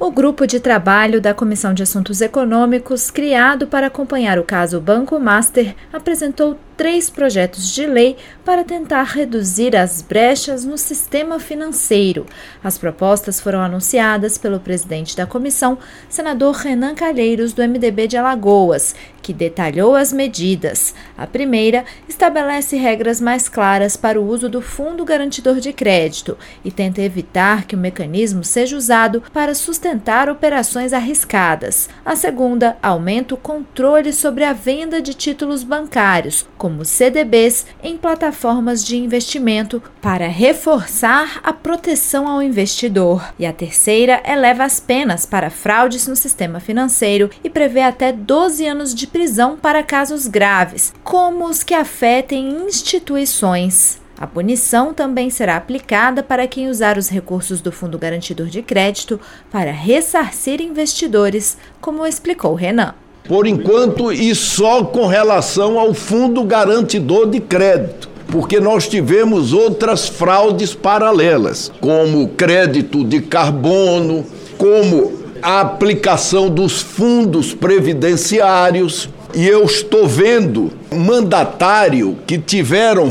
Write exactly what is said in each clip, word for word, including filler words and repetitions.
O grupo de trabalho da Comissão de Assuntos Econômicos, criado para acompanhar o caso Banco Master, apresentou três projetos de lei para tentar reduzir as brechas no sistema financeiro. As propostas foram anunciadas pelo presidente da comissão, senador Renan Calheiros, do M D B de Alagoas, que detalhou as medidas. A primeira estabelece regras mais claras para o uso do Fundo Garantidor de Crédito e tenta evitar que o mecanismo seja usado para sustentar operações arriscadas. A segunda aumenta o controle sobre a venda de títulos bancários, como C D Bs, em plataformas de investimento para reforçar a proteção ao investidor. E a terceira eleva as penas para fraudes no sistema financeiro e prevê até doze anos de prisão para casos graves, como os que afetem instituições. A punição também será aplicada para quem usar os recursos do Fundo Garantidor de Crédito para ressarcir investidores, como explicou Renan. Por enquanto, e só com relação ao Fundo Garantidor de Crédito, porque nós tivemos outras fraudes paralelas, como crédito de carbono, como a aplicação dos fundos previdenciários. E eu estou vendo mandatário que tiveram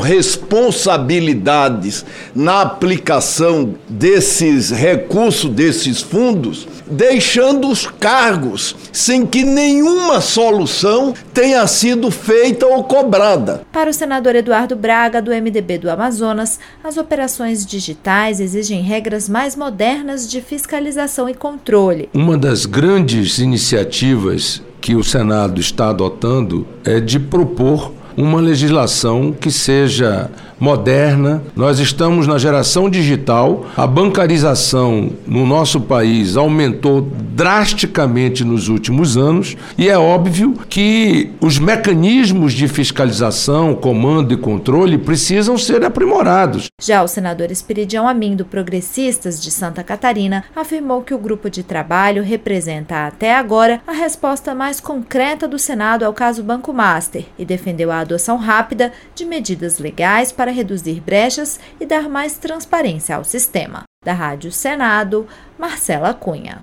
responsabilidades na aplicação desses recursos, desses fundos, deixando os cargos sem que nenhuma solução tenha sido feita ou cobrada. Para o senador Eduardo Braga, do M D B do Amazonas, as operações digitais exigem regras mais modernas de fiscalização e controle. Uma das grandes iniciativas que o Senado está adotando é de propor uma legislação que seja moderna. Nós estamos na geração digital, a bancarização no nosso país aumentou drasticamente nos últimos anos e é óbvio que os mecanismos de fiscalização, comando e controle precisam ser aprimorados. Já o senador Esperidião Amin, do Progressistas de Santa Catarina, afirmou que o grupo de trabalho representa até agora a resposta mais concreta do Senado ao caso Banco Master e defendeu a adoção rápida de medidas legais para reduzir brechas e dar mais transparência ao sistema. Da Rádio Senado, Marcela Cunha.